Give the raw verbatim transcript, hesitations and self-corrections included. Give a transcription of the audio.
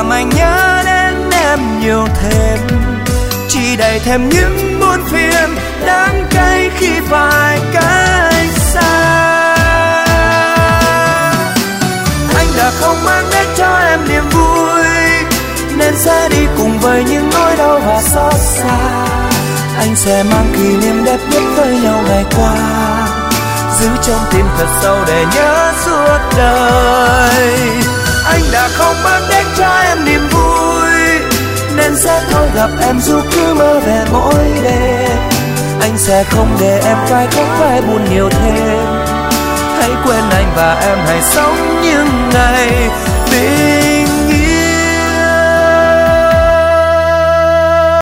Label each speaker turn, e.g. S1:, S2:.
S1: làm anh nhớ đến em nhiều thêm, chỉ đầy thêm những buồn phiền đắng cay khi phải cách xa. Anh đã không mang đến cho em niềm vui, nên sẽ đi cùng với những nỗi đau và xót xa. Anh sẽ mang kỷ niệm đẹp nhất với nhau ngày qua, giữ trong tim thật sâu để nhớ suốt đời. Anh đã không mang đến cho em niềm vui, nên sẽ thôi gặp em dù cứ mơ về mỗi đêm. Anh sẽ không để em phải khóc phải buồn nhiều thêm, hãy quên anh và em hãy sống những ngày bình